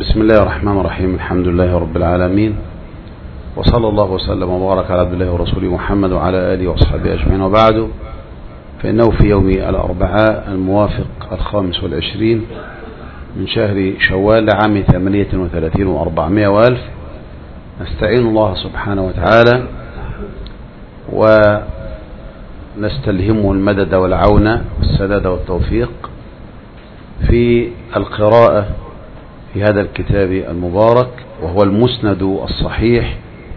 بسم الله الرحمن الرحيم. الحمد لله رب العالمين، وصلى الله وسلم وبارك على عبد الله ورسوله محمد وعلى آله وأصحابه أجمعين، وبعد، فإنه في يوم الأربعاء الموافق 25 من شهر شوال عام 38 و400 وألف نستعين الله سبحانه وتعالى ونستلهمه المدد والعون والسداد والتوفيق في القراءة في هذا الكتاب المبارك، وهو المسند الصحيح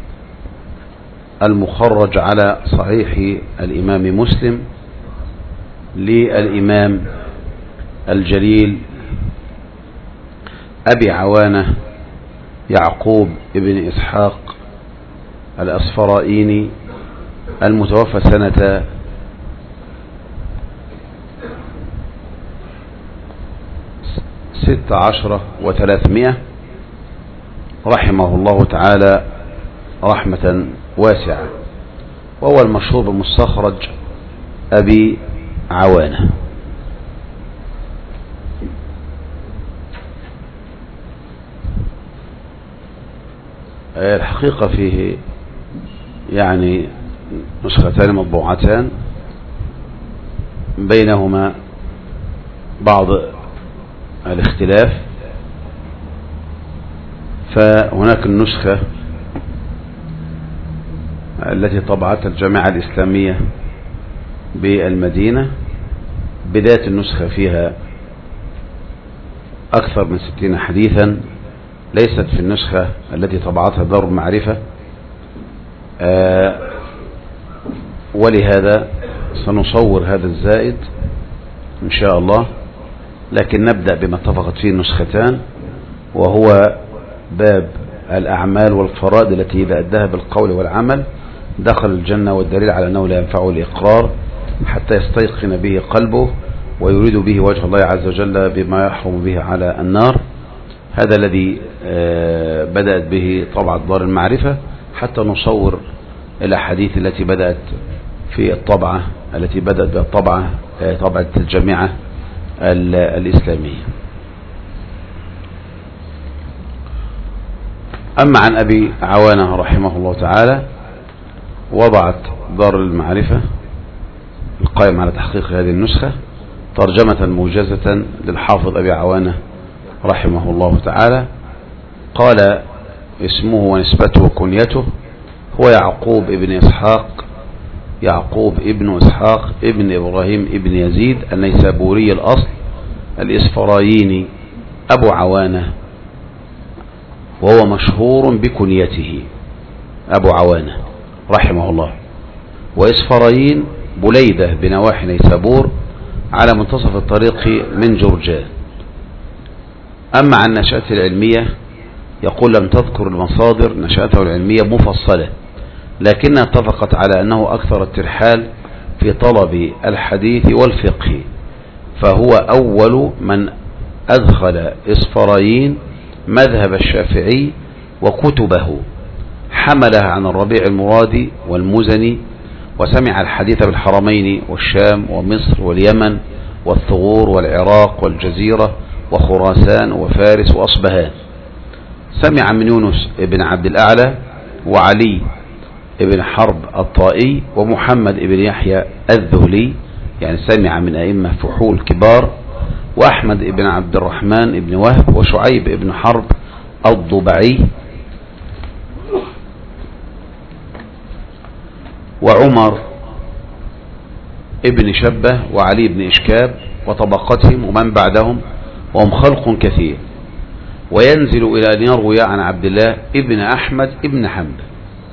المخرج على صحيح الإمام مسلم للإمام الجليل أبي عوانة يعقوب ابن إسحاق الأصفرائيني المتوفى سنة 16 و300، رحمه الله تعالى رحمة واسعة، وهو المشهور بمستخرج أبي عوانة. الحقيقة فيه يعني نسختان مطبوعتان بينهما بعض الاختلاف، فهناك النسخة التي طبعتها الجامعة الإسلامية بالمدينة، بداية النسخة فيها أكثر من 60 حديثا، ليست في النسخة التي طبعتها دار المعرفة، ولهذا سنصور هذا الزائد إن شاء الله، لكن نبدأ بما اتفقت فيه النسختان، وهو باب الأعمال والفرائض التي إذا أداها بالقول والعمل دخل الجنة، والدليل على أنه لا ينفعه الإقرار حتى يستيقن به قلبه ويريد به وجه الله عز وجل بما يحرم به على النار. هذا الذي بدأت به طبعة دار المعرفة، حتى نصور الأحاديث التي بدأت في الطبعة التي بدأت بالطبعة طبعة الجامعة الإسلامية. أما عن أبي عوانة رحمه الله تعالى، وضعت دار المعرفة القائم على تحقيق هذه النسخة ترجمة موجزة للحافظ أبي عوانة رحمه الله تعالى. قال: اسمه ونسبته وكنيته هو يعقوب ابن إسحاق، يعقوب ابن إسحاق ابن إبراهيم ابن يزيد النيسابوري الأصل الإصفرايني أبو عوانة، وهو مشهور بكنيته أبو عوانة رحمه الله. وإصفرايين بليدة بنواحي نيسابور على منتصف الطريق من جرجان. أما عن نشأته العلمية يقول: لم تذكر المصادر نشأته العلمية مفصلة، لكنها اتفقت على أنه أكثر الترحال في طلب الحديث والفقه، فهو أول من أدخل إصفرايين مذهب الشافعي وكتبه، حملها عن الربيع المرادي والمزني، وسمع الحديث بالحرمين والشام ومصر واليمن والثغور والعراق والجزيرة وخراسان وفارس وأصبهان. سمع من يونس ابن عبد الأعلى وعلي ابن حرب الطائي ومحمد ابن يحيى الذهلي، يعني سمع من أئمة فحول كبار، وأحمد ابن عبد الرحمن ابن وهب وشعيب ابن حرب الضبعي وعمر ابن شبه وعلي بن إشكاب وطبقتهم ومن بعدهم، وهم خلق كثير. وينزل إلى أن يروي عن عبد الله ابن أحمد ابن حنبل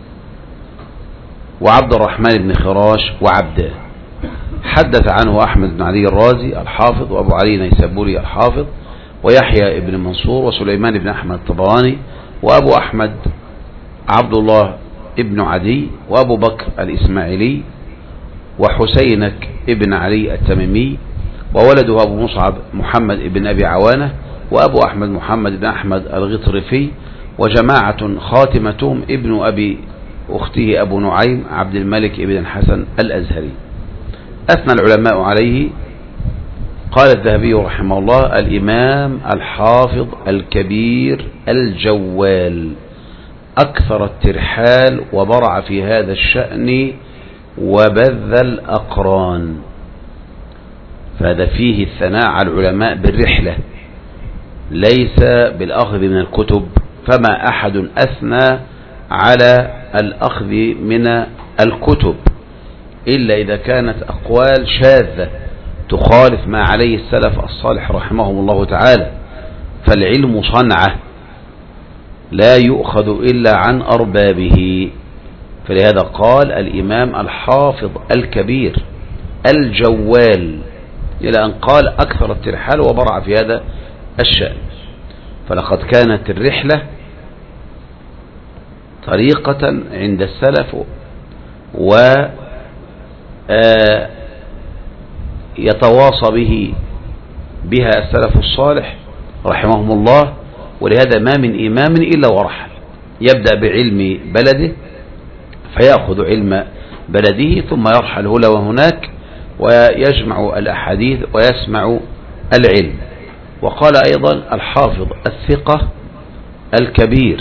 وعبد الرحمن بن خراش وعبده. حدث عنه أحمد بن علي الرازي الحافظ، وأبو علي نيسابوري الحافظ، ويحيى ابن منصور، وسليمان بن أحمد الطبراني، وأبو أحمد عبد الله ابن عدي، وأبو بكر الإسماعيلي، وحسينك ابن علي التميمي، وولده أبو مصعب محمد ابن أبي عوانة، وأبو أحمد محمد بن أحمد الغطرفي، وجماعة خاتمتهم ابن أبي أخته أبو نعيم عبد الملك ابن الحسن الأزهري. أثنى العلماء عليه قال الذهبي رحمه الله: الإمام الحافظ الكبير الجوال، أكثر الترحال وبرع في هذا الشأن وبذ الأقران. فهذا فيه الثناء على العلماء بالرحلة ليس بالأخذ من الكتب، فما أحد أثنى على الأخذ من الكتب إلا إذا كانت أقوال شاذة تخالف ما عليه السلف الصالح رحمهم الله تعالى. فالعلم صنعة لا يؤخذ إلا عن أربابه. فلهذا قال الإمام الحافظ الكبير الجوال، إلى أن قال أكثر الترحال وبرع في هذا الشأن. فلقد كانت الرحلة طريقة عند السلف ويتواصى بها السلف الصالح رحمهم الله. ولهذا ما من إمام إلا ورحل، يبدأ بعلم بلده فيأخذ علم بلده ثم يرحل هنا وهناك ويجمع الأحاديث ويسمع العلم. وقال أيضا الحافظ الثقة الكبير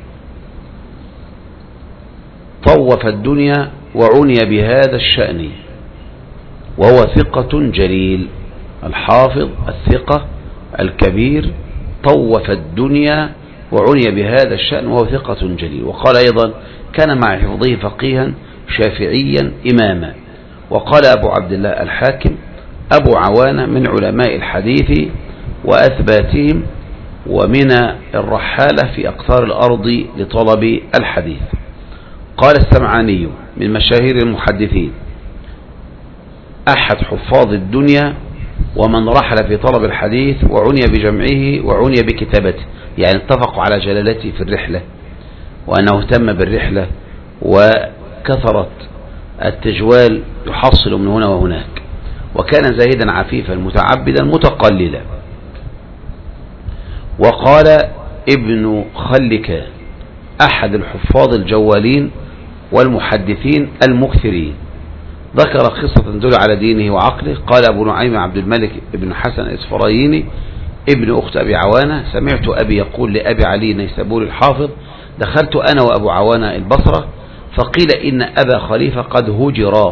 طوف الدنيا وعني بهذا الشأن، وهو ثقة جليل. الحافظ الثقة الكبير طوف الدنيا وعني بهذا الشأن وهو ثقة جليل. وقال أيضا كان مع حفظه فقيها شافعيا إماما. وقال أبو عبد الله الحاكم: أبو عوانة من علماء الحديث وأثباتهم ومن الرحالة في أقطار الأرض لطلب الحديث. قال السمعاني من مشاهير المحدثين: أحد حفاظ الدنيا ومن رحل في طلب الحديث وعني بجمعه وعني بكتابته. يعني اتفقوا على جلالته في الرحلة وأنه اهتم بالرحلة وكثرت التجوال يحصل من هنا وهناك، وكان زاهدا عفيفا متعبدا متقللا. وقال ابن خلك أحد الحفاظ الجوالين والمحدثين المكثرين، ذكر قصة تدل على دينه وعقله. قال أبو نعيم عبد الملك ابن حسن الإصفرايني ابن أخت أبي عوانة: سمعت أبي يقول لأبي علي نيسابوري الحافظ: دخلت أنا وأبو عوانة البصرة فقيل إن أبا خليفة قد هجر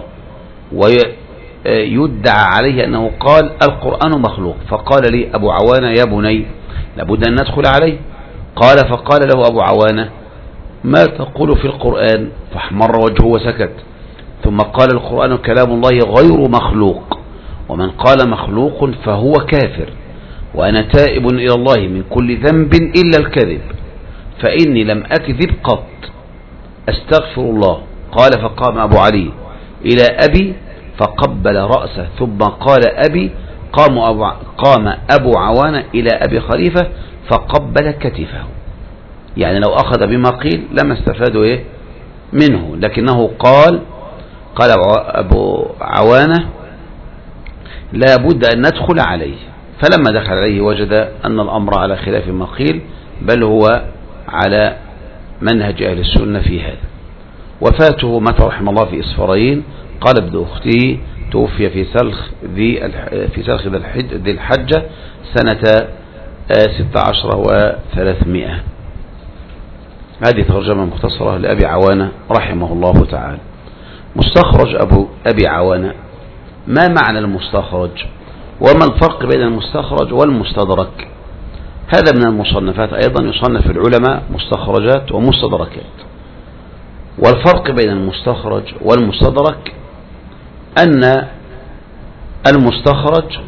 ويدعى عليه أنه قال القرآن مخلوق. فقال لي أبو عوانة: يا بني لابد أن ندخل عليه. فقال له أبو عوانة: ما تقول في القرآن؟ فاحمر وجهه وسكت. ثم قال: القرآن كلام الله غير مخلوق، ومن قال مخلوق فهو كافر، وأنا تائب إلى الله من كل ذنب إلا الكذب، فإني لم أكذب قط، أستغفر الله. قال: فقام أبو علي إلى أبي فقبل رأسه ثم قال أبي. قام أبو عوانة إلى أبي خليفة فقبل كتفه. يعني لو أخذ بما قيل لما استفادوا منه، لكنه قال أبو عوانة لا بد أن ندخل عليه. فلما دخل عليه وجد أن الأمر على خلاف ما قيل، بل هو على منهج أهل السنة في هذا. وفاته مات رحمه الله في إصفراين. قال ابن أخته: توفي في سلخ ذي الحجة سنة 16 و300. هذه ترجمة مختصرة لأبي عوانة رحمه الله تعالى. مستخرج أبي عوانة، ما معنى المستخرج وما الفرق بين المستخرج والمستدرك؟ هذا من المصنفات أيضا، يصنف العلماء مستخرجات ومستدركات. والفرق بين المستخرج والمستدرك أن المستخرج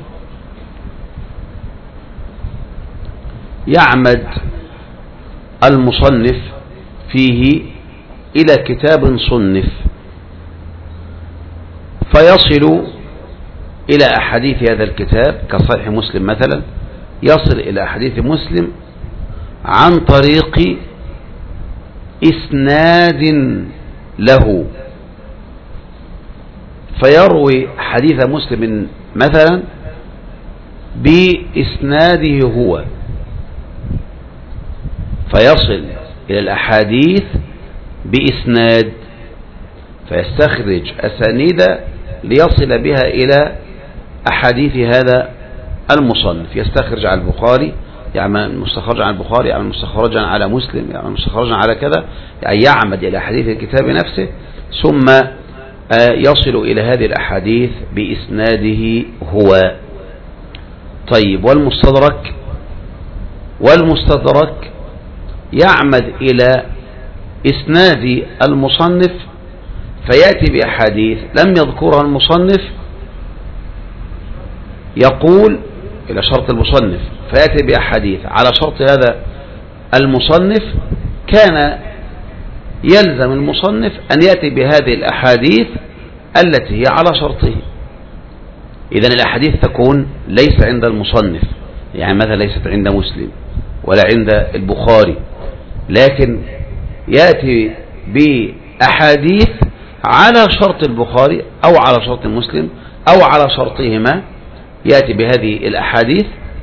يعمد المصنف فيه إلى كتاب صنف فيصل إلى أحاديث هذا الكتاب كصحيح مسلم مثلا، يصل إلى أحاديث مسلم عن طريق إسناد له، فيروي حديث مسلم مثلا بإسناده هو، فيصل إلى الأحاديث بإسناد، فيستخرج أسانيد ليصل بها إلى أحاديث هذا المصنف، يستخرج على البخاري، يعمل مستخرجا على البخاري، يعمل مستخرجا على مسلم، يعمل مستخرجا على كذا، يعني يعمد إلى حديث الكتاب نفسه، ثم يصل إلى هذه الأحاديث بإسناده هو. طيب والمستدرك يعمد إلى إسناد المصنف فيأتي بأحاديث لم يذكرها المصنف، يقول إلى شرط المصنف، فيأتي بأحاديث على شرط هذا المصنف، كان يلزم المصنف أن يأتي بهذه الأحاديث التي هي على شرطه. إذن الأحاديث تكون ليس عند المصنف، يعني مثلا ليست عند مسلم ولا عند البخاري، لكن يأتي بأحاديث على شرط البخاري أو على شرط مسلم أو على شرطهما، يأتي بهذه الأحاديث،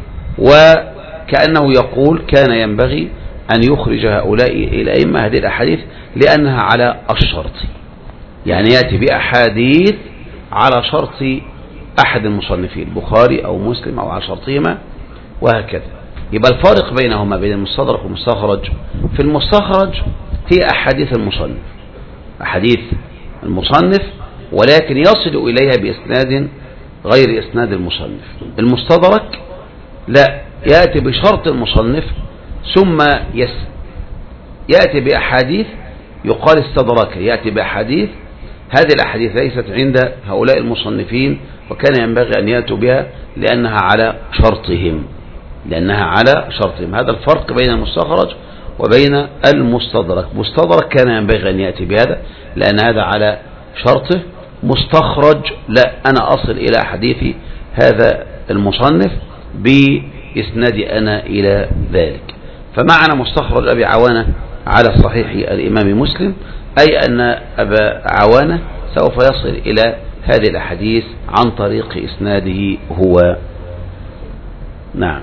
وكأنه يقول كان ينبغي أن يخرج هؤلاء الأئمة هذه الأحاديث لأنها على الشرط، يعني يأتي بأحاديث على شرط أحد المصنفين، البخاري أو مسلم أو على شرطهما وهكذا. يبقى الفارق بينهما بين المستدرك والمستخرج، في المستخرج هي أحاديث المصنف، أحاديث المصنف، ولكن يصل إليها بإسناد غير إسناد المصنف. المستدرك لا، يأتي بشرط المصنف ثم يأتي بأحاديث يقال استدرك، يأتي بأحاديث هذه الأحاديث ليست عند هؤلاء المصنفين وكان ينبغي أن يأتوا بها لأنها على شرطهم، هذا الفرق بين المستخرج وبين المستدرك. مستدرك كان ينبغي أن يأتي بهذا لأن هذا على شرطه، مستخرج لا، أنا أصل إلى حديث هذا المصنف بإسناد أنا إلى ذلك. فمعنى مستخرج أبي عوانة على صحيح الإمام مسلم أي أن أبا عوانة سوف يصل إلى هذه الأحاديث عن طريق إسناده هو. نعم.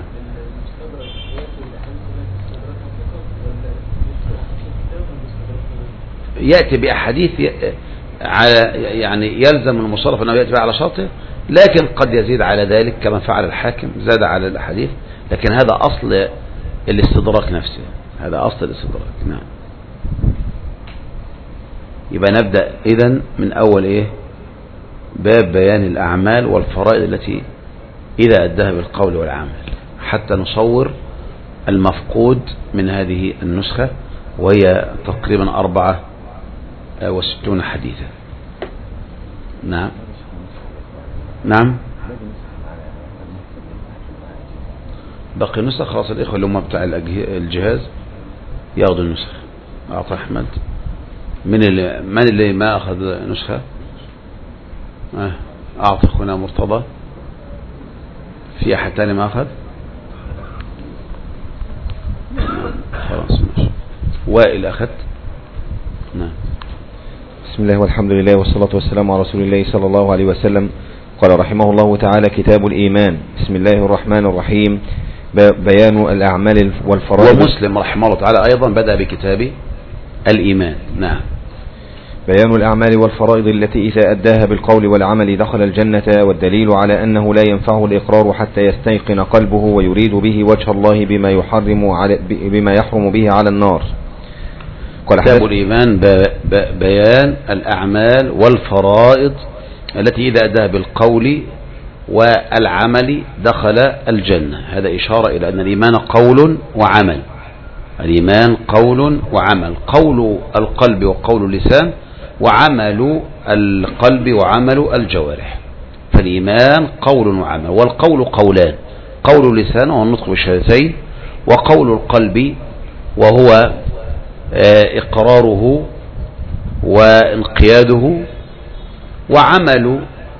يأتي بأحاديث يعني يلزم المصنف أنه يأتي على شرطه، لكن قد يزيد على ذلك كما فعل الحاكم، زاد على الأحاديث، لكن هذا أصل الاستدراك نفسه، هذا أصل الاستدراك. نعم. يبقى نبدأ إذن من أول باب بيان الأعمال والفرائض التي إذا أداها بالقول والعمل، حتى نصور المفقود من هذه النسخة، وهي تقريبا 64 حديثا. نعم. بقي نسخ، خلاص الإخوة اللي هم بتاع الجهاز ياخذوا النسخ. أعطى أحمد. من اللي ما أخذ نسخة؟ أعطى أخونا مرتضى. في أحد تاني ما أخذ؟ خلاص ماشي. وائل أخذ. نعم. بسم الله والحمد لله والصلاة والسلام على رسول الله صلى الله عليه وسلم. قال رحمه الله تعالى: كتاب الإيمان. بسم الله الرحمن الرحيم. بيان الأعمال والفرائض. ومسلم رحمه الله تعالى أيضا بدأ بكتاب الإيمان. نعم. بيان الأعمال والفرائض التي إذا أداها بالقول والعمل دخل الجنة، والدليل على أنه لا ينفعه الإقرار حتى يستيقن قلبه ويريد به وجه الله بما يحرم به على النار. كتاب الإيمان بيان الأعمال والفرائض التي إذا أداها بالقول والعمل دخل الجنة. هذا إشارة إلى أن الإيمان قول وعمل. الإيمان قول وعمل، قول القلب وقول اللسان، وعمل القلب وعمل الجوارح. فالإيمان قول وعمل، والقول قولان: قول اللسان وهو النطق بالشهادتين، وقول القلب وهو إقراره وانقياده، وعمل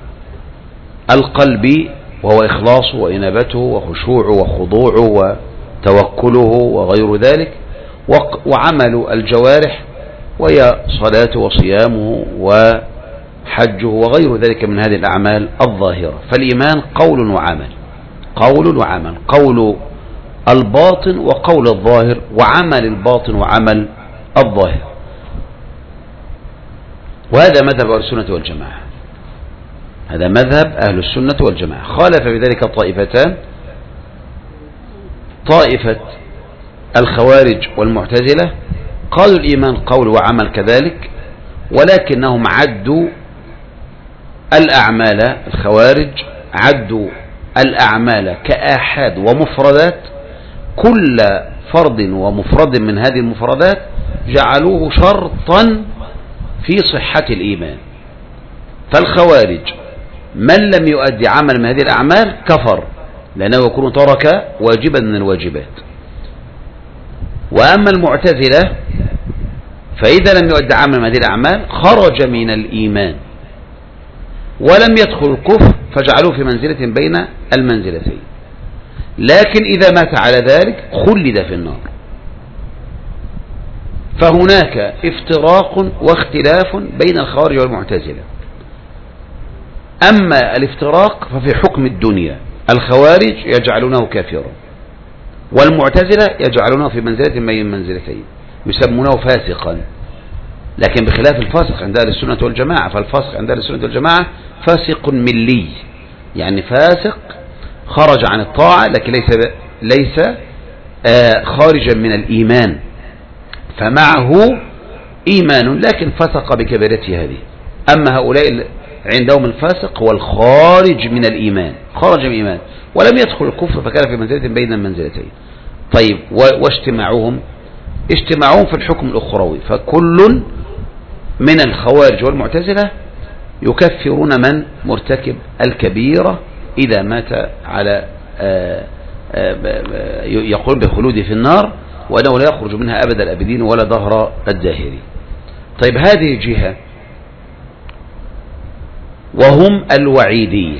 القلب وهو إخلاصه وإنابته وخشوعه وخضوعه وتوكله وغير ذلك، وعمل الجوارح وهي صلاته وصيامه وحجه وغير ذلك من هذه الأعمال الظاهرة. فالإيمان قول وعمل، قول وعمل، قول الباطن وقول الظاهر، وعمل الباطن وعمل الظاهر. وهذا مذهب أهل السنة والجماعة، هذا مذهب أهل السنة والجماعة. خالف بذلك طائفتان طائفة الخوارج والمعتزلة قالوا الإيمان قول وعمل كذلك، ولكنهم عدوا الأعمال، الخوارج عدوا الأعمال كآحاد ومفردات، كل فرد ومفرد من هذه المفردات جعلوه شرطا في صحة الإيمان. فالخوارج من لم يؤدي عمل من هذه الأعمال كفر، لأنه يكون ترك واجبا من الواجبات. وأما المعتزلة فإذا لم يؤدي عمل من هذه الأعمال خرج من الإيمان ولم يدخل الكفر، فجعلوه في منزلة بين المنزلتين، لكن إذا مات على ذلك خلد في النار. فهناك افتراق واختلاف بين الخوارج والمعتزلة. أما الافتراق ففي حكم الدنيا، الخوارج يجعلونه كافرا والمعتزلة يجعلونه في منزلة بين المنزلتين، يسمونه فاسقا. لكن بخلاف الفاسق عند أهل السنة والجماعة، فالفاسق عند أهل السنة والجماعة فاسق ملي، يعني فاسق خرج عن الطاعة لكن ليس خارجا من الإيمان، فمعه إيمان لكن فسق بكبيرته هذه. أما هؤلاء عندهم الفاسق هو الخارج من الإيمان، خرج من الإيمان ولم يدخل الكفر، فكان في منزلة بين المنزلتين. طيب، واجتماعهم في الحكم الأخروي، فكل من الخوارج والمعتزلة يكفرون من مرتكب الكبيرة إذا مات على يقول بخلوده في النار، وأنه لا يخرج منها أبد الأبدين ولا دهر الداهرين. طيب، هذه جهة. وهم الوعيدية،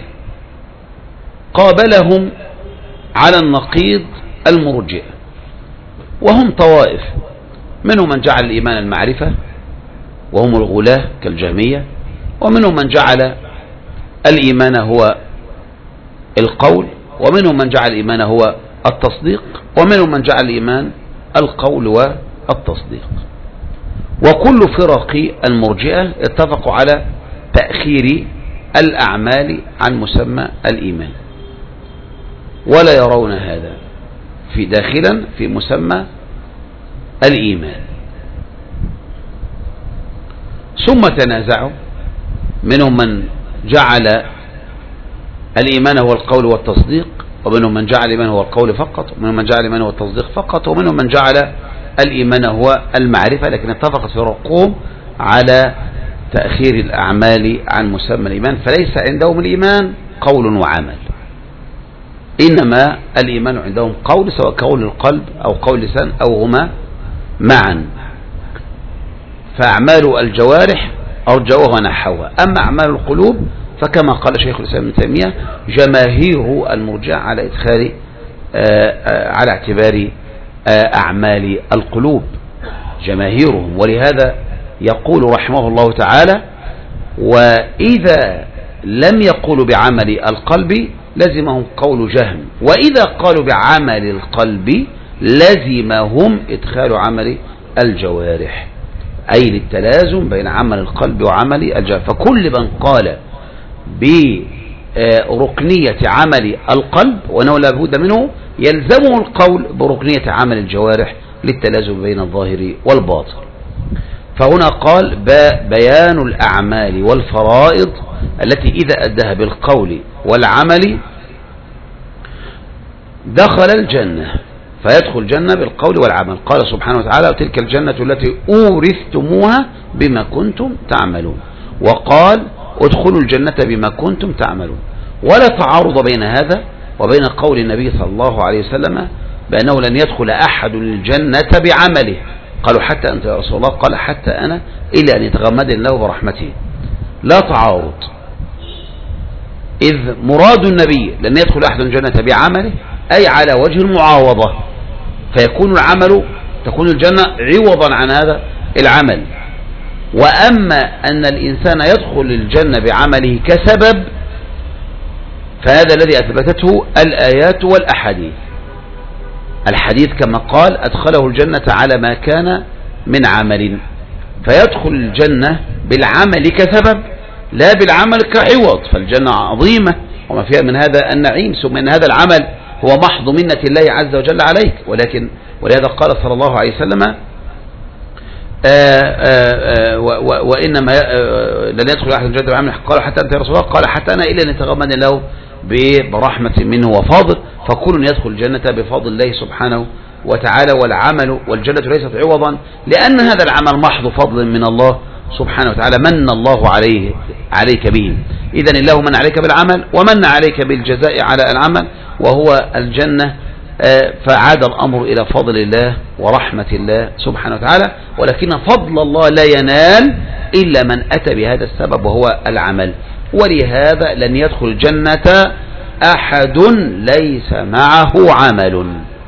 قابلهم على النقيض المرجئة، وهم طوائف، منهم من جعل الإيمان المعرفة وهم الغلاة كالجهمية، ومنهم من جعل الإيمان هو القول، ومنهم من جعل الإيمان هو التصديق، ومنهم من جعل الإيمان القول والتصديق. وكل فرق المرجئة اتفقوا على تأخير الأعمال عن مسمى الإيمان، ولا يرون هذا في داخلا في مسمى الإيمان. ثم تنازعوا، منهم من جعل الإيمان هو القول والتصديق، ومنهم من جعل الإيمان هو القول فقط، ومنهم من جعل الإيمان هو التصديق فقط، ومنهم من جعل الإيمان هو المعرفة، لكن اتفقت فرقهم على تأخير الأعمال عن مسمى الإيمان، فليس عندهم الإيمان قول وعمل، إنما الإيمان عندهم قول، سواء قول القلب أو قول اللسان أو هما معا. فأعمال الجوارح أرجوها ونحوها، أما أعمال القلوب فكما قال شيخ الإسلام ابن تيمية جماهير المرجع على إدخال على اعتبار أعمال القلوب جماهيرهم. ولهذا يقول رحمه الله تعالى: وإذا لم يقولوا بعمل القلب لزمهم قول جهم، وإذا قالوا بعمل القلب لزمهم إدخال عمل الجوارح، أي للتلازم بين عمل القلب وعمل الجوارح. فكل من قال بركنية عمل القلب وأنه لا بد منه يلزمه القول بركنية عمل الجوارح للتلازم بين الظاهر والباطن. فهنا قال: بيان الأعمال والفرائض التي إذا أداها بالقول والعمل دخل الجنة، فيدخل الجنة بالقول والعمل. قال سبحانه وتعالى: وتلك الجنة التي أورثتموها بما كنتم تعملون. وقال: ادخلوا الجنة بما كنتم تعملون. ولا تعارض بين هذا وبين قول النبي صلى الله عليه وسلم بأنه لن يدخل أحد الجنة بعمله. قالوا: حتى أنت يا رسول الله؟ قال: حتى أنا، إلا أن يتغمد الله برحمته. لا تعارض، إذ مراد النبي لن يدخل أحد الجنة بعمله أي على وجه المعاوضة، فيكون العمل، تكون الجنة عوضا عن هذا العمل. وأما أن الإنسان يدخل الجنة بعمله كسبب فهذا الذي أثبتته الآيات والأحاديث. الحديث كما قال: أدخله الجنة على ما كان من عمل، فيدخل الجنة بالعمل كسبب لا بالعمل كعوض، فالجنة عظيمة وما فيها من هذا النعيم، ثم أن هذا العمل هو محض منة الله عز وجل عليك. ولهذا قال صلى الله عليه وسلم وإنما لن يدخل أحد الجنة بعمل. قال حتى أنت يا رسول الله؟ قال حتى أنا إلا أن يتغمدني الله برحمة منه وفضل، فكل يدخل الجنة بفضل الله سبحانه وتعالى. والجنة ليست عوضا، لأن هذا العمل محض فضل من الله سبحانه وتعالى، من الله عليك به. إذن الله من عليك بالعمل ومن عليك بالجزاء على العمل وهو الجنة. فعاد الأمر إلى فضل الله ورحمة الله سبحانه وتعالى، ولكن فضل الله لا ينال إلا من أتى بهذا السبب وهو العمل. ولهذا لن يدخل الجنة أحد ليس معه عمل،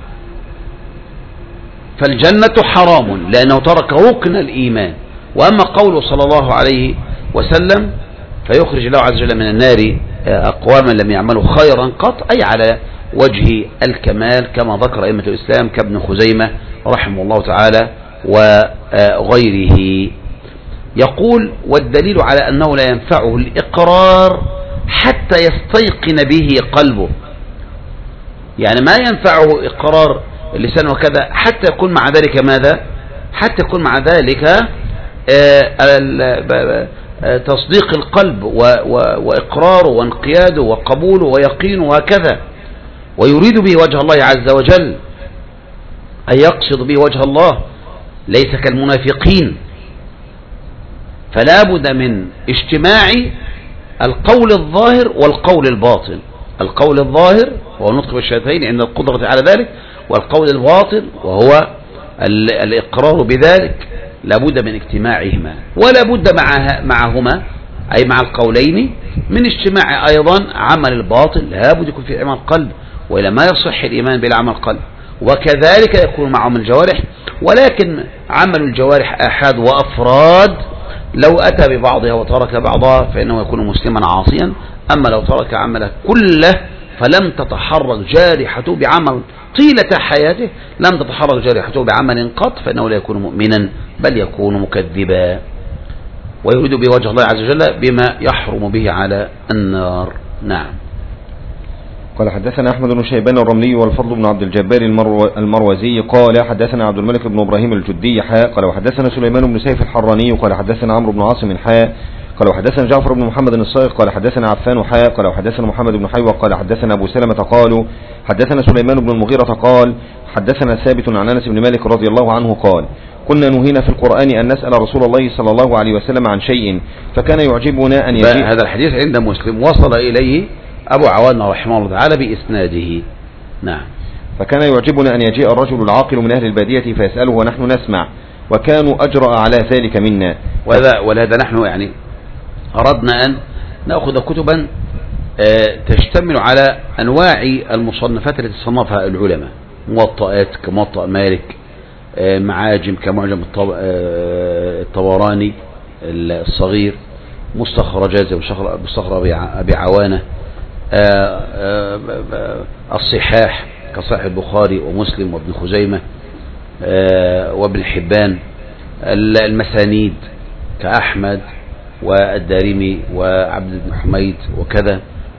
فالجنة حرام لأنه ترك ركن الإيمان. وأما قوله صلى الله عليه وسلم فيخرج الله عز وجل من النار أقواما لم يعملوا خيرا قط، أي على وجه الكمال كما ذكر أئمة الإسلام كابن خزيمة رحمه الله تعالى وغيره. يقول والدليل على أنه لا ينفعه الإقرار حتى يستيقن به قلبه، يعني ما ينفعه إقرار اللسان وكذا حتى يكون مع ذلك ماذا؟ حتى يكون مع ذلك تصديق القلب وإقراره وانقياده وقبوله ويقينه وهكذا، ويريد به وجه الله عز وجل، أي يقصد به وجه الله، ليس كالمنافقين. فلا بد من اجتماع القول الظاهر والقول الباطن. القول الظاهر هو النطق بالشهادتين عند القدرة على ذلك، والقول الباطن وهو الإقرار بذلك لا بد من اجتماعهما، ولا بد معهما أي مع القولين من اجتماع أيضا عمل الباطن، لا بد يكون في عمل قلب، وإلا ما يصح الإيمان بلا عمل قلب. وكذلك يكون معهم الجوارح، ولكن عمل الجوارح آحاد وأفراد، لو أتى ببعضها وترك بعضها فإنه يكون مسلما عاصيا. أما لو ترك عمله كله فلم تتحرك جارحته بعمل طيلة حياته، لم تتحرك جارحته بعمل قط، فإنه لا يكون مؤمنا بل يكون مكذبا، ويريد بوجه الله عز وجل بما يحرم به على النار. نعم. قال حدثنا أحمد بن شيبان الرملي والفضل بن عبد الجبار المروزي قال حدثنا عبد الملك بن إبراهيم الجدي قال وحدثنا سليمان بن سيف الحراني قال حدثنا عمرو بن عاصم قال وحدثنا جعفر بن محمد الصائغ قال حدثنا عفان قال وحدثنا محمد بن حيوة قال حدثنا أبو سلمة قالوا حدثنا سليمان بن المغيرة قال حدثنا ثابت عن أنس بن مالك رضي الله عنه قال كنا نهينا في القرآن أن نسأل رسول الله صلى الله عليه وسلم عن شيء فكان يعجبنا أن يجيء. هذا الحديث عند مسلم وصل إليه أبو عوان رحمه الله تعالى بإسناده. نعم. فكان يعجبنا أن يجيء الرجل العاقل من أهل البادية فيسأله ونحن نسمع، وكانوا أجرأ على ذلك منا. ولهذا نحن يعني أردنا أن نأخذ كتبا تشتمل على أنواع المصنفات التي صنفها العلماء، موطئات كموطئ مالك، معاجم كمعجم الطبراني الصغير، مستخرجات زي مستخرج أبي عوانة، الصحاح كصحيح البخاري ومسلم وابن خزيمة وابن حبان، المسانيد كأحمد والدارمي وعبد بن حميد وكذا،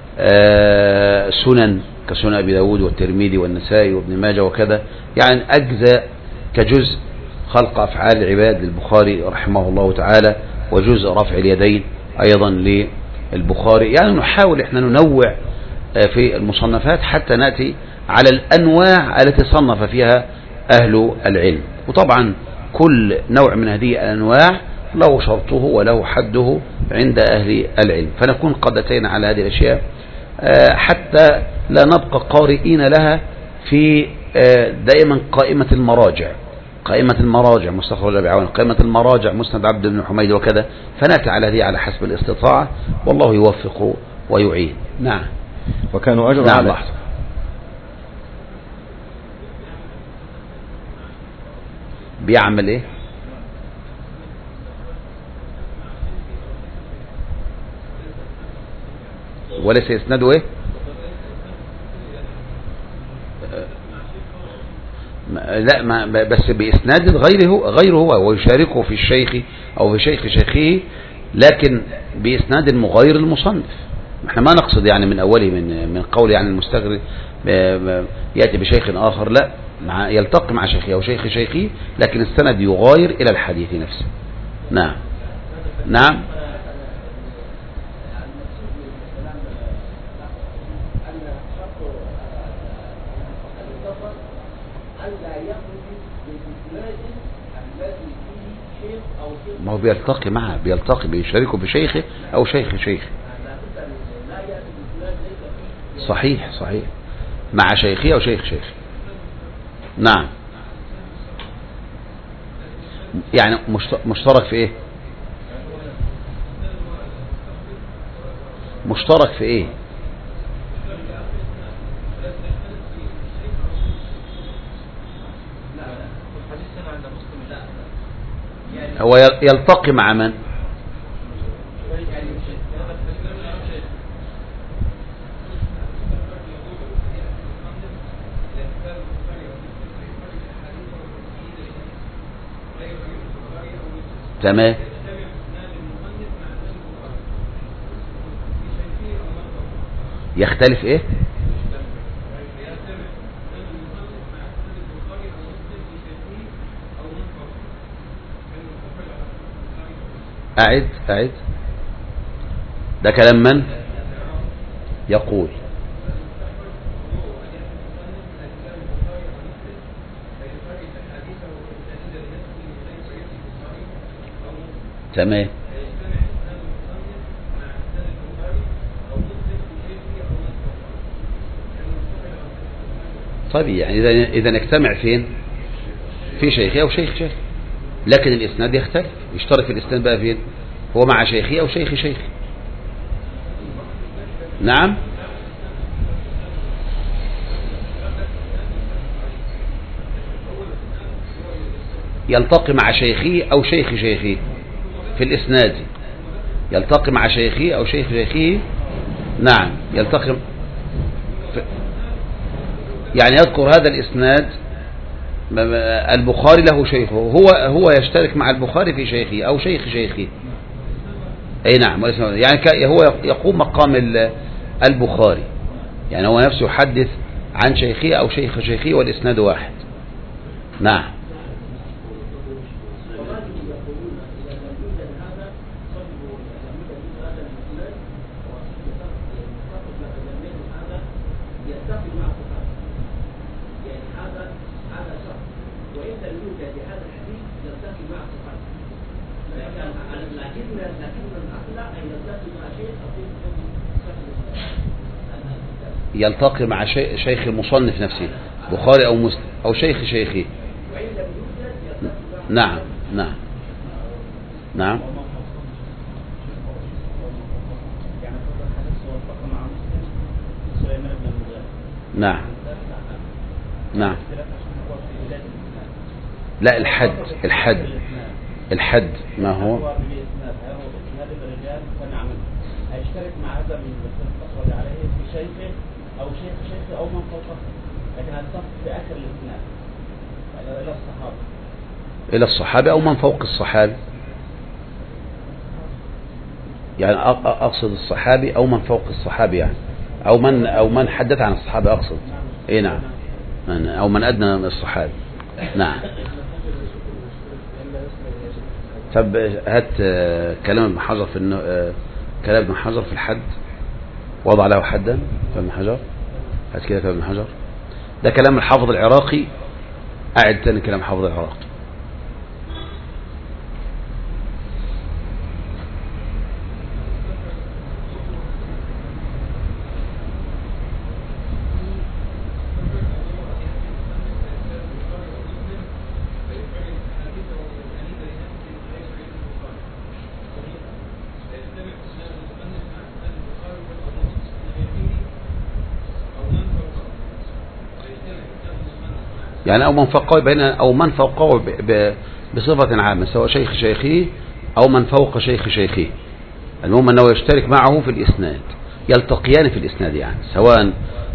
سنن كسنن أبي داود والترمذي والنسائي وابن ماجه وكذا، يعني أجزاء كجزء خلق أفعال العباد للبخاري رحمه الله تعالى، وجزء رفع اليدين أيضا للبخاري. يعني نحاول إحنا ننوع في المصنفات حتى نأتي على الأنواع التي صنف فيها أهل العلم. وطبعا كل نوع من هذه الأنواع له شرطه وله حده عند أهل العلم، فنكون قد أتينا على هذه الأشياء حتى لا نبقى قارئين لها في دائما قائمة المراجع مستخرج أبي عوان، قائمة المراجع مسند عبد بن حميد وكذا، فنأتي على هذه على حسب الاستطاعة، والله يوفق ويعين. نعم. وكانوا أجر نعم. على لحظة. بيعمل ايه؟ وليس يسنده ايه؟ لا، ما بس بإسناد غيره هو، ويشاركه في الشيخ أو في شيخ شيخه، لكن بإسناد مغير المصنف. احنا ما نقصد يعني من أوله من قول يعني يأتي بشيخ آخر، لا، يلتقي مع شيخه أو شيخ شيخه، لكن السند يغاير إلى الحديث نفسه. نعم نعم. ما هو بيلتقي معه، بيشاركه بشيخه أو شيخ شيخه. صحيح صحيح، مع شيخه أو شيخ شيخه. نعم، يعني مشترك في ايه؟ مشترك في ايه؟ هو يلتقي مع من؟ تمام. يختلف ايه؟ أعد. ده كلام من يقول؟ تمام. طيب يعني إذا نجتمع فين؟ في شيخي أو شيخ شيخ، لكن الإسناد يختلف. يشترك في الإسناد بقى فين؟ هو مع شيخي أو شيخ شيخ. نعم. يلتقي مع شيخي أو شيخ شيخي في الإسناد، يلتقي مع شيخي أو شيخ شيخه. نعم، يلتقي يعني يذكر هذا الإسناد، البخاري له شيخه، هو يشترك مع البخاري في شيخه أو شيخ شيخه. أي نعم، يعني هو يقوم مقام البخاري، يعني هو نفسه يحدث عن شيخه أو شيخ شيخه والإسناد واحد. نعم. يلتقي مع شيخ المصنف نفسه، بخاري أو مسلم أو شيخ شيخه. نعم نعم نعم. نعم نعم. لا، الحد ما هو؟ هيشترك مع هذا التصوير عليه في شيخه او شيخ او من فوقه، لكن هنصف في اخر الاسناد الى الصحابه او من فوق الصحابي، يعني اقصد الصحابي او من فوق الصحابي، يعني او من حدث عن الصحابه اقصد. اي نعم، او من ادنى من الصحابي. نعم. طب هات كلام ابن حجر في كلام ابن حجر في الحد، وضع له حدا ابن حجر. هات كده كلام ابن حجر، ده كلام الحافظ العراقي. أعد تاني كلام الحافظ العراقي. يعني أو من فوقه بصفة عامة، سواء شيخ شيخه أو من فوق شيخ شيخه. المهم أنه يشترك معه في الإسناد، يلتقيان في الإسناد، يعني سواء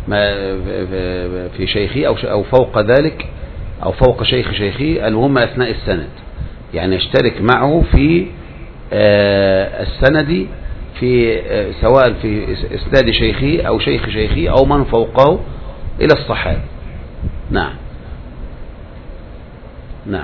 في شيخه أو فوق ذلك أو فوق شيخ شيخه. المهم أثناء السند، يعني يشترك معه في السند، في سواء في إسناد شيخه أو شيخ شيخه أو من فوقه إلى الصحابة. نعم. نعم.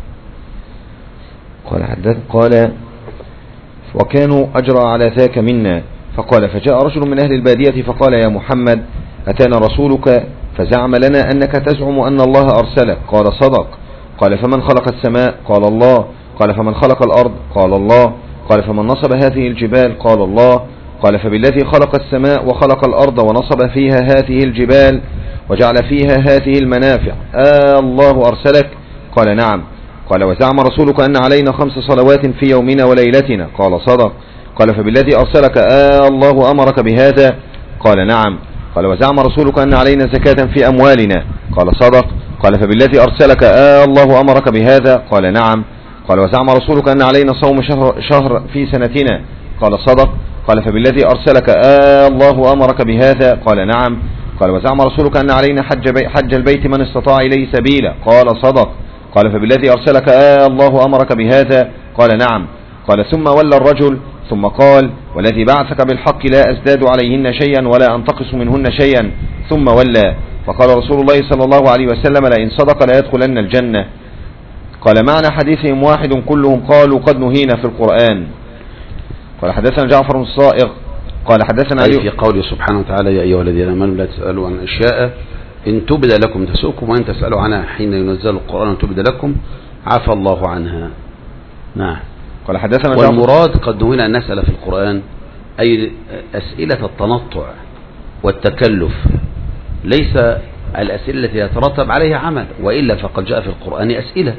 قال وكانوا أجرى على ذاك منا. فقال فجاء رجل من أهل البادية فقال يا محمد أتانا رسولك فزعم لنا أنك تزعم أن الله أرسلك. قال صدق. قال فمن خلق السماء؟ قال الله. قال فمن خلق الأرض؟ قال الله. قال فمن نصب هذه الجبال؟ قال الله. قال فبالذي خلق السماء وخلق الأرض ونصب فيها هذه الجبال وجعل فيها هذه المنافع الله أرسلك؟ قال نعم. قال وزعم رسولك أن علينا 5 صلوات في يومنا وليلتنا؟ قال صدق. قال فبالذي أرسلك الله أمرك بهذا؟ قال نعم. قال وزعم رسولك أن علينا زكاة في أموالنا؟ قال صدق. قال فبالذي أرسلك الله أمرك بهذا؟ قال نعم. قال وزعم رسولك أن علينا صوم شهر في سنتنا؟ قال صدق. قال فبالذي أرسلك الله أمرك بهذا؟ قال نعم. قال وزعم رسولك أن علينا حج البيت من استطاع إليه سبيلا؟ قال صدق. قال فبالذي أرسلك الله أمرك بهذا؟ قال نعم. قال ثم ولى الرجل ثم قال والذي بعثك بالحق لا أزداد عليهن شيئا ولا أنتقص منهن شيئا. ثم ولى فقال رسول الله صلى الله عليه وسلم لئن صدق لا يدخلن الجنة. قال معنى حديثهم واحد كلهم قالوا قد نهينا في القرآن. قال حدثنا جعفر بن الصائغ قال حدثنا أي في قوله سبحانه وتعالى يا أيها الذين آمنوا لا تسألوا عن أشياء إن تبد لكم تسؤكم وإن تسألوا عنها حين ينزل القرآن تبد لكم عفى الله عنها. نعم. قال حدثنا والمراد قد نهينا أن نسأل في القرآن أي أسئلة التنطع والتكلف، ليس الأسئلة التي يترتب عليها عمل، وإلا فقد جاء في القرآن أسئلة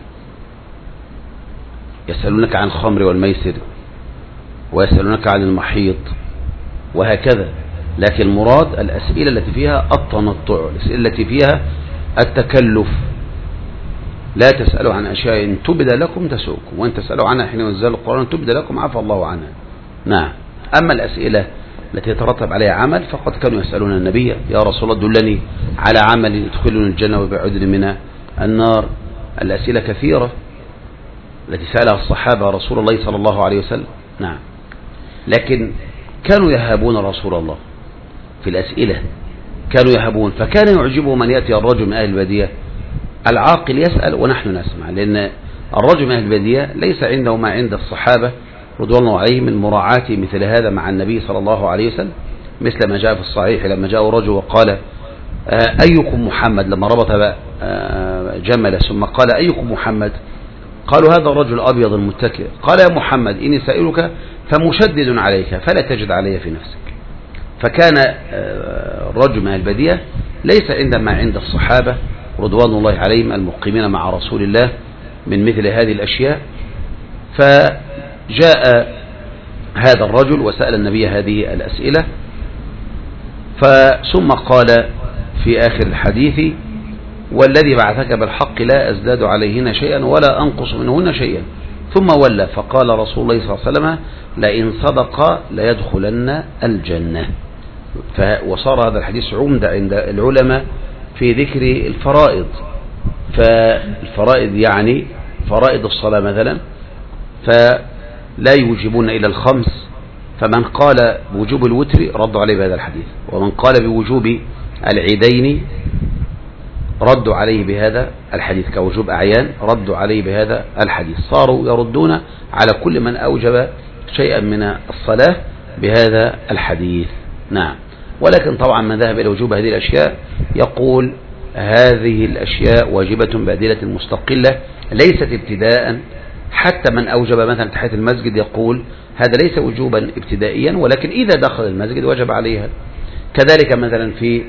يسألونك عن الخمر والميسر ويسألونك عن المحيط وهكذا، لكن مراد الأسئلة التي فيها التنطع، الأسئلة التي فيها التكلف. لا تسألوا عن أشياء إن تبد لكم تسؤكم وإن تسألوا عنها حين ينزل القرآن تبد لكم عفى الله عنها. نعم. أما الأسئلة التي يترتب عليها عمل فقد كانوا يسألون النبي يا رسول الله دلني على عمل يدخلني الجنة ويبعدني من النار. الأسئلة كثيرة التي سألها الصحابة رسول الله صلى الله عليه وسلم. نعم. لكن كانوا يهابون رسول الله في الأسئلة، كانوا يهابون، فكان يعجبه من يأتي الرجل من أهل البادية العاقل يسأل ونحن نسمع، لأن الرجل من أهل البادية ليس عنده ما عند الصحابة رضوان الله عليهم من مراعاة مثل هذا مع النبي صلى الله عليه وسلم، مثل ما جاء في الصحيح لما جاء رجل وقال أيكم محمد، لما ربط جمل ثم قال أيكم محمد، قالوا هذا الرجل أبيض المتكئ، قال يا محمد إني سائلك فمشدد عليك فلا تجد علي في نفسك. فكان الرجل من البادية ليس عندما عند الصحابة رضوان الله عليهم المقيمين مع رسول الله من مثل هذه الأشياء. فجاء هذا الرجل وسأل النبي هذه الأسئلة، ثم قال في آخر الحديث والذي بعثك بالحق لا أزداد عليهن شيئا ولا أنقص منهن شيئا. ثم ولى فقال رسول الله صلى الله عليه وسلم لئن صدق ليدخلن الجنة. وصار هذا الحديث عمدة عند العلماء في ذكر الفرائض. فالفرائض يعني فرائض الصلاة مثلا فلا يوجبون إلى الخمس، فمن قال بوجوب الوتر ردوا عليه بهذا الحديث، ومن قال بوجوب العيدين ردوا عليه بهذا الحديث كوجوب أعيان، ردوا عليه بهذا الحديث. صاروا يردون على كل من أوجب شيئا من الصلاة بهذا الحديث. نعم. ولكن طبعا من ذهب إلى وجوب هذه الأشياء يقول هذه الأشياء واجبة بأدلة مستقلة ليست ابتداء. حتى من أوجب مثلا تحية المسجد يقول هذا ليس وجوبا ابتدائيا، ولكن إذا دخل المسجد وجب عليها. كذلك مثلا في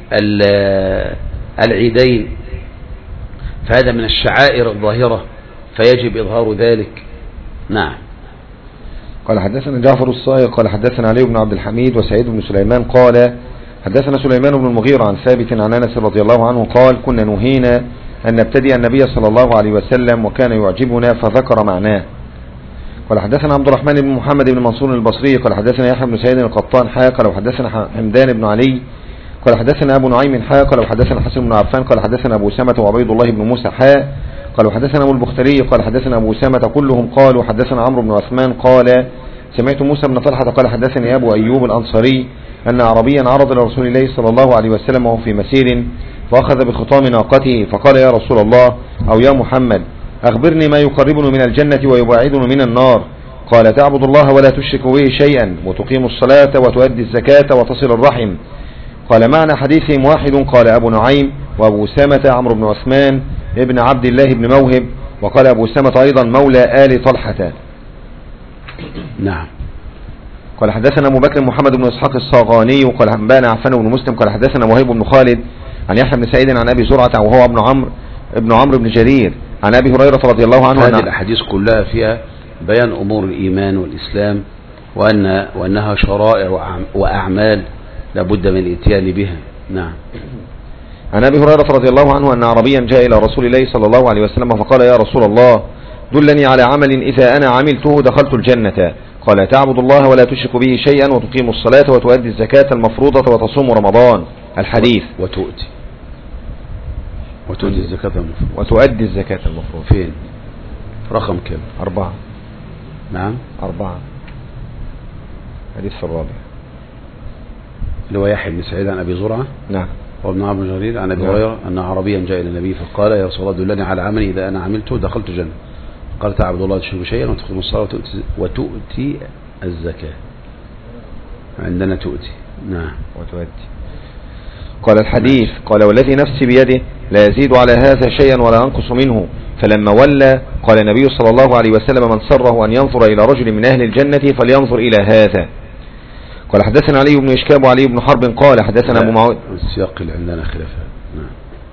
العيدين فهذا من الشعائر الظاهرة فيجب إظهار ذلك. نعم. قال حدثنا جعفر الصائغ قال حدثنا علي بن عبد الحميد وسعيد بن سليمان قال حدثنا سليمان بن المغيرة عن ثابت عن أنس رضي الله عنه قال كنا نهينا أن نبتدئ النبي صلى الله عليه وسلم وكان يعجبنا فذكر معناه. قال حدثنا عبد الرحمن بن محمد بن منصور البصري قال حدثنا يحيى بن سعيد القطان قال وحدثنا حمدان بن علي قال حدثنا أبو نعيم قال وحدثنا حسن بن عفان قال حدثنا أبو سامة وعبيد الله بن موسى قال وحدثنا أبو البختري قال حدثنا أبو سامة كلهم قالوا حدثنا عمرو بن عثمان قال سمعت موسى بن طلحة قال حدثني أبو أيوب الأنصاري أن عربيا عرض لرسول الله صلى الله عليه وسلم وهو في مسير فأخذ بخطام ناقته فقال يا رسول الله أو يا محمد أخبرني ما يقربني من الجنة ويباعدني من النار. قال تعبد الله ولا تشرك به شيئا وتقيم الصلاة وتؤدي الزكاة وتصل الرحم. قال معنى حديثهم واحد. قال أبو نعيم وأبو سامة عمرو بن عثمان ابن عبد الله بن موهب. وقال أبو سامة أيضا مولى آل طلحة. نعم. قال حدثنا أبو بكر محمد بن إسحاق الصاغاني قال أنبانا عفان بن مسلم قال حدثنا وهيب بن خالد عن يحيى بن سعيد عن أبي زرعة وهو ابن عمرو بن جرير عن أبي هريرة رضي الله عنه. هذه الأحاديث كلها فيها بيان أمور الإيمان والإسلام وأنها شرائع وأعمال لابد من الاتيان بها. نعم. عن أبي هريرة رضي الله عنه أن عربيا جاء إلى رسول الله صلى الله عليه وسلم فقال يا رسول الله دلني على عمل إذا أنا عملته دخلت الجنة. قال تعبد الله ولا تشرك به شيئا وتقيم الصلاة وتؤدي الزكاة المفروضة وتصوم رمضان. الحديث. وتؤدي الزكاة المفروضة. وتؤدي الزكاة المفروضة. فين؟ رقم كم؟ 4. نعم 4. حديث الرابع اللي هو يحيى بن سعيد عن أبي زرعة. نعم. وابن عمرو بن جرير عن أبي هريرة أن عربيا جاء إلى النبي فقال يا رسول الله دلني على عمل إذا أنا عملته دخلت الجنة. قال تعبد الله تشرك شيئا وتقيم الصلاة وتؤتي الزكاة. عندنا تؤتي. نعم. وتؤتي. قال الحديث قال والذي نفسي بيده لا يزيد على هذا شيئا ولا ينقص منه. فلما ولى قال النبي صلى الله عليه وسلم من سره أن ينظر إلى رجل من أهل الجنة فلينظر إلى هذا. قال حدثنا علي بن إشكاب وعلي بن حرب قال حدثنا أبو معاوية. السياق اللي عندنا خلافات. نعم.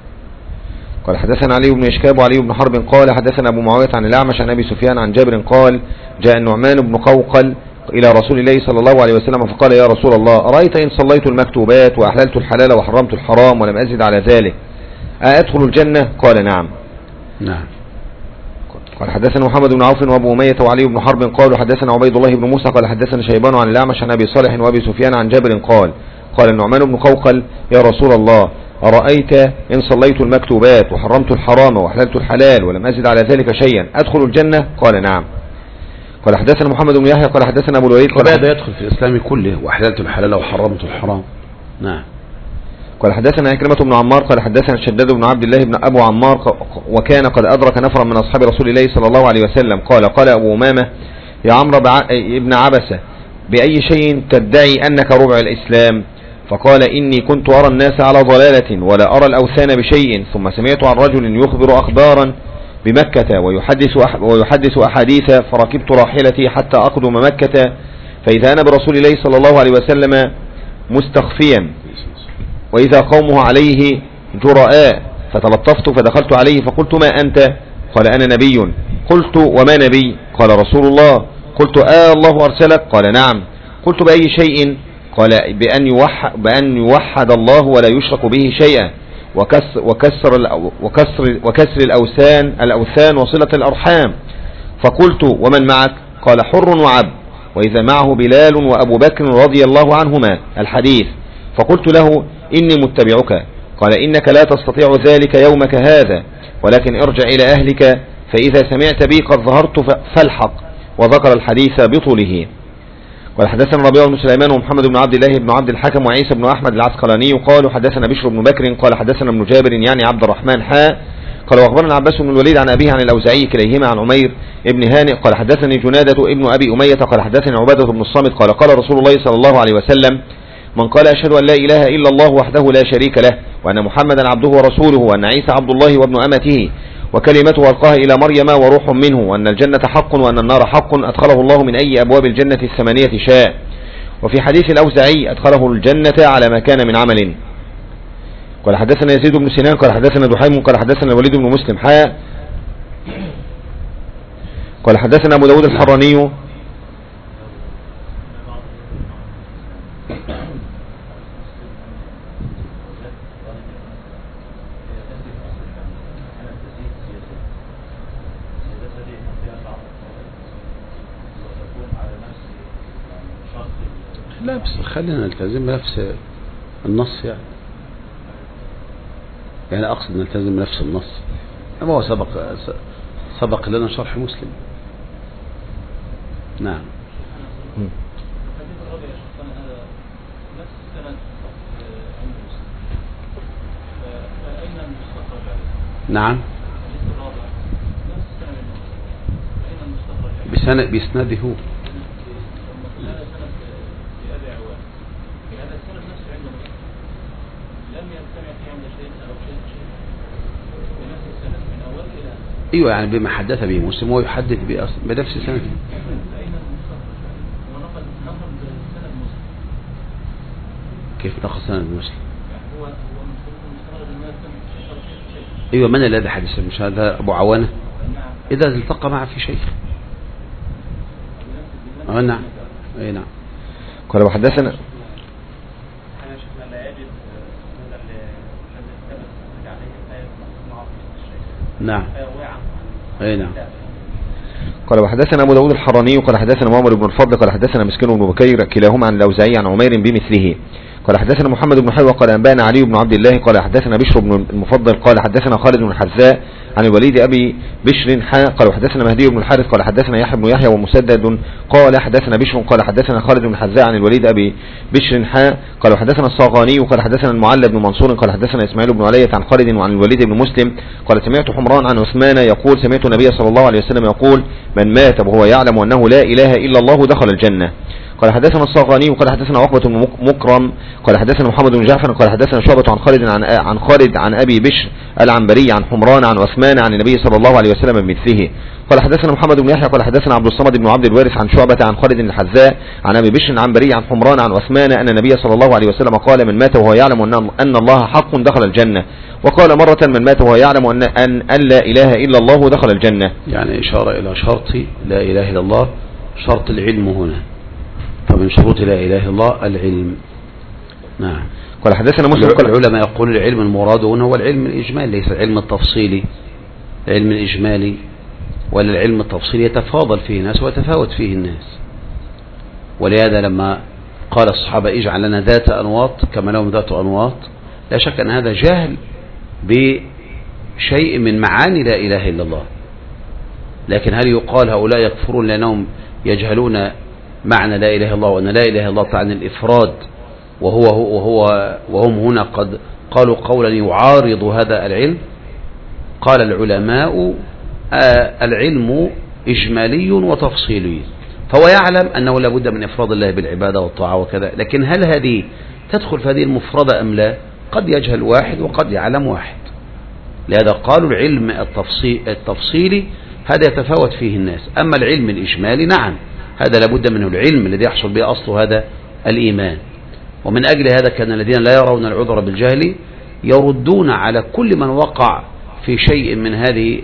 قال حدثنا علي بن إشكاب وعلي بن حرب قال حدثنا أبو معاوية عن الأعمش عن أبي سفيان عن جابر قال جاء النعمان بن قوقل إلى رسول الله صلى الله عليه وسلم فقال يا رسول الله أرأيت إن صليت المكتوبات وأحللت الحلال وحرمت الحرام ولم أزد على ذلك أدخل الجنة؟ قال نعم. نعم. قال حدثنا محمد بن عوف وابو أمية وعلي بن حرب قالوا حدثنا عبيد الله بن موسى قال حدثنا شيبان عن الأعمش عن أبي صالح وأبي سفيان عن جابر قال النعمان بن قوقل يا رسول الله أرأيت إن صليت المكتوبات وحرمت الحرام وأحللت الحلال ولم أزد على ذلك شيئا أدخل الجنة؟ قال نعم. قال حدثنا محمد بن يحيى قال حدثنا أبو الوليد قال هذا يدخل في الإسلام كله وأحللت الحلال وحرمت الحرام. نعم. قال حدثنا عكرمة بن عمار قال حدثنا شداد بن عبد الله بن أبو عمار وكان قد أدرك نفرا من أصحاب رسول الله صلى الله عليه وسلم قال أبو أمامة يا عمرو ابن عبسة بأي شيء تدعي أنك ربع الإسلام؟ فقال إني كنت أرى الناس على ضلالة ولا أرى الأوثان بشيء ثم سمعت عن رجل يخبر أخبارا بمكة ويحدث أحاديث فركبت راحلتي حتى أقدم مكة فإذا أنا برسول الله صلى الله عليه وسلم مستخفيا وإذا قومه عليه جراء فتلطفت فدخلت عليه فقلت ما أنت؟ قال أنا نبي. قلت وما نبي؟ قال رسول الله. قلت الله أرسلك؟ قال نعم. قلت بأي شيء؟ قال بأن يوحد الله ولا يشرك به شيئا وكسر الأوثان وصلة الأرحام. فقلت ومن معك؟ قال حر وعبد وإذا معه بلال وأبو بكر رضي الله عنهما. الحديث. فقلت له إني متبعك. قال إنك لا تستطيع ذلك يومك هذا ولكن ارجع إلى أهلك فإذا سمعت بي قد ظهرت فالحق. وذكر الحديث بطوله. قال حدثنا ربيع بن سليمان ومحمد بن عبد الله بن عبد الحكم وعيسى بن أحمد العسقلاني قالوا حدثنا بشر بن بكر قال حدثنا ابن جابر يعني عبد الرحمن قال واخبرنا عباس بن الوليد عن أبيه عن الأوزاعي كليهما عن عمير ابن هانئ قال حدثني جنادة ابن أبي أمية قال حدثني عبادة بن الصامت قال رسول الله صلى الله عليه وسلم من قال أشهد أن لا إله إلا الله وحده لا شريك له وأن محمدا عبده ورسوله وأن عيسى عبد الله وابن أمته وكلمته ألقاها إلى مريم وروح منه وأن الجنة حق وأن النار حق أدخله الله من أي أبواب الجنة 8 شاء. وفي حديث الأوزاعي أدخله الجنة على ما كان من عمل. قال حدثنا يزيد بن سنان قال حدثنا دحيم قال حدثنا الوليد بن مسلم قال حدثنا أبو داود الحراني لا بس خلينا نلتزم بنفس النص يعني أقصد نلتزم بنفس النص. أما هو سبق لنا شرح مسلم. نعم. نعم بسنده هو. ايوه يعني بما حدث به مسلم هو يحدث به بنفس سنده. كيف نقل سند مسلم؟ ايوه من الذي حدث؟ مش هذا ابو عوانة؟ اذا التقى معه في شيء. نعم اي نعم. قال وحدثنا نعم اي نعم. قال وحدثنا ابو داود الحراني قال حدثنا معمر بن الفضل قال حدثنا مسكين بن بكير كلاهما عن الاوزاعي عن عمير بمثله. قال حدثنا محمد بن حلوة قال انبانا علي بن عبد الله قال حدثنا بشر بن المفضل قال حدثنا خالد بن الحذاء عن الوليد ابي بشر قال حدثنا مهدي بن الحارث قال حدثنا يحيى بن يحيى ومسدد قال حدثنا بشر قال حدثنا خالد بن الحذاء عن الوليد ابي بشر قال حدثنا الصاغاني قال حدثنا المعلى بن منصور قال حدثنا اسماعيل بن علية عن خالد وعن الوليد بن مسلم قال سمعت حمران عن عثمان يقول سمعت النبي صلى الله عليه وسلم يقول من مات وهو يعلم انه لا اله الا الله دخل الجنة. قال حدثنا الصاغاني وقال حدثنا عقبة بن مكرم قال حدثنا محمد بن جعفر قال حدثنا شعبة عن خالد عن أبي بشر العنبري عن حمران عن عثمان عن النبي صلى الله عليه وسلم بمثله. قال حدثنا محمد بن يحيى قال حدثنا عبد الصمد بن عبد الوارث عن شعبة عن خالد الحذاء عن أبي بشر العنبري عن حمران عن عثمان أن النبي صلى الله عليه وسلم قال من مات وهو يعلم أن الله حق دخل الجنة. وقال مرة من مات وهو يعلم أن لا إله إلا الله دخل الجنة. يعني إشارة إلى شرط لا إله إلا الله، شرط العلم هنا، فمن شروط لا إله إلا الله العلم. نعم. قال حدثنا مسلم العلماء يقول العلم المراد هنا هو العلم الإجمالي، ليس العلم التفصيلي. العلم الإجمالي ولا العلم التفصيلي يتفاضل فيه الناس ويتفاوت فيه الناس، ولهذا لما قال الصحابة اجعل لنا ذات أنواط كما لهم ذات أنواط، لا شك أن هذا جهل بشيء من معاني لا إله إلا الله. لكن هل يقال هؤلاء يكفرون لأنهم يجهلون معنى لا إله إلا الله، وأن لا إله إلا الله تعني الإفراد، وهم هنا قد قالوا قولا يعارض هذا العلم؟ قال العلماء العلم إجمالي وتفصيلي، فهو يعلم أنه لا بد من إفراد الله بالعبادة والطاعة وكذا، لكن هل هذه تدخل في هذه المفردة أم لا؟ قد يجهل واحد وقد يعلم واحد. لهذا قالوا العلم التفصيلي هذا يتفاوت فيه الناس، أما العلم الإجمالي نعم هذا لابد منه، العلم الذي يحصل به أصل هذا الإيمان. ومن أجل هذا كان الذين لا يرون العذر بالجهل يردون على كل من وقع في شيء من هذه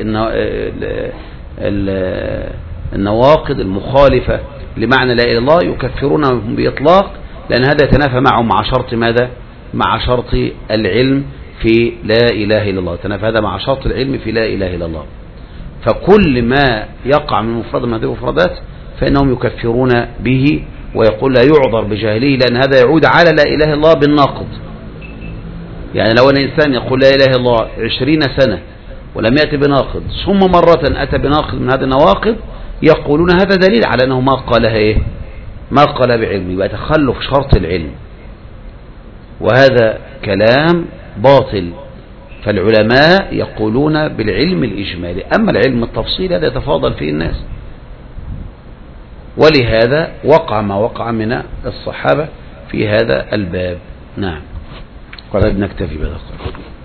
النواقض المخالفة لمعنى لا إله إلا الله، يكفرونهم بإطلاق، لأن هذا يتنافى معهم مع شرط ماذا؟ مع شرط العلم في لا إله إلا الله، يتنافى هذا مع شرط العلم في لا إله إلا الله. فكل ما يقع من مفرد من هذه المفردات فإنهم يكفرون به، ويقول لا يعذر بجاهله، لأن هذا يعود على لا إله إلا الله بالناقض. يعني لو أن إنسان يقول لا إله إلا الله 20 سنة ولم يأتي بناقض، ثم مرة أتى بناقض من هذه النواقض، يقولون هذا دليل على أنه ما قالها إيه؟ ما قالها بعلم، يبقى تخلف شرط العلم، وهذا كلام باطل. فالعلماء يقولون بالعلم الإجمالي، أما العلم التفصيلي هذا يتفاضل فيه الناس، ولهذا وقع ما وقع من الصحابة في هذا الباب. نعم. قد نكتفي بهذا.